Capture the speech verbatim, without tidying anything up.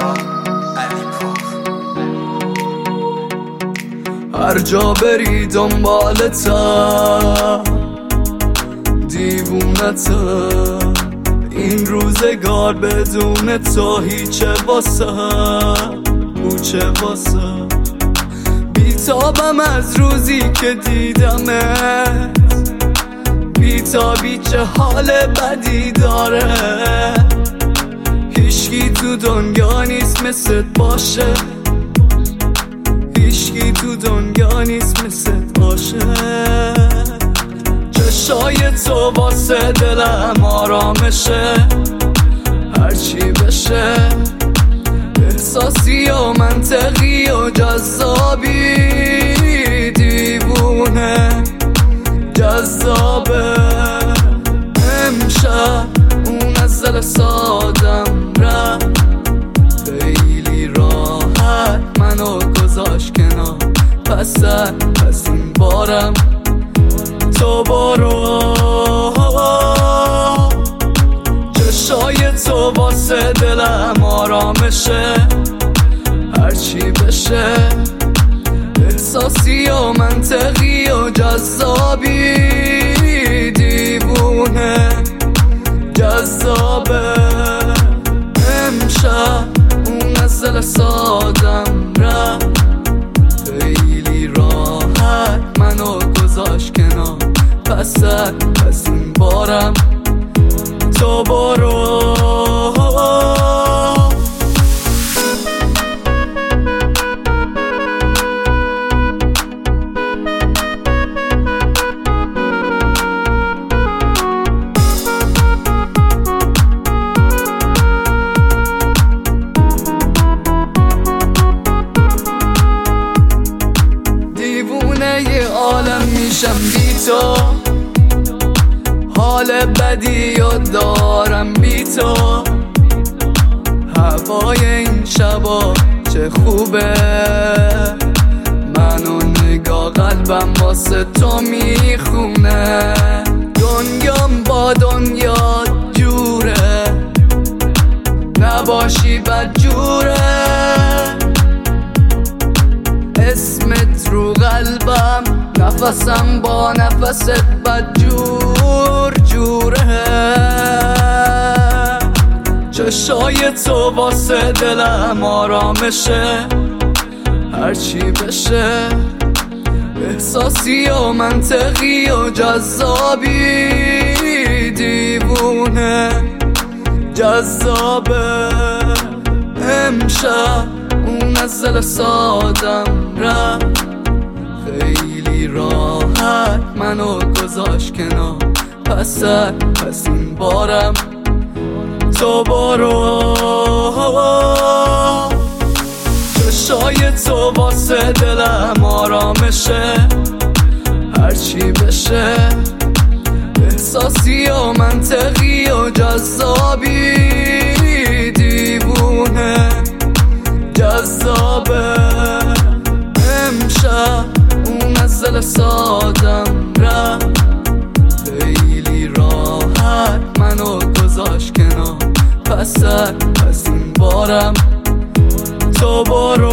هر جا بری دنبالتم دیوونتم، این روزگار بدون تو هیچه واسه بوچه واسه بیتابم از روزی که دیدمت، بیتابی چه حال بدی داره، هیچکی تو دنیا نیست مثل باشه، هیچکی تو دنیا نیست مثل باشه. چشای تو واسه دلم آرامشه، هرچی بشه احساسی و منطقی و جذابی، دیوونه جذابه. امشب اون از دل سادم رفت، خیلی راحت منو گذاشت کنار، پس پس این بارم تو برو. چشای تو واسه دلم آرامشه، هرچی بشه احساسی و منطقی و جذابی، دیوونه جذابه. امشب اون از دل سادم رفت، خیلی راحت منو گذاشت کنار، پس پس این بارم تو برو. دیوونه یه عالم میشم بی تو، حال بدی و دارم بی تو، هوای این شبا چه خوبه، منو نگاه قلبم واسه تو میخونه، دنیام با دنیا جوره، نباشی بد جوره، اسمت رو قلبم، نفسم با نفست بد جور جوره. چشای تو واسه دلم آرامشه، هرچی بشه احساسی و منطقی و جذابی، دیوونه جذابه. امشب اون از دل سادم رفت، خیلی راحت منو گذاشت کنار، پس پس این بارم تو برو. چشای تو واسه دلم آرامشه، هرچی بشه احساسی و منطقی و جذابی، دیوونه جذابه. امشب اون از دل سادم رفت، خیلی راحت منو گذاشت کنار، پس پس این بارم تو برو.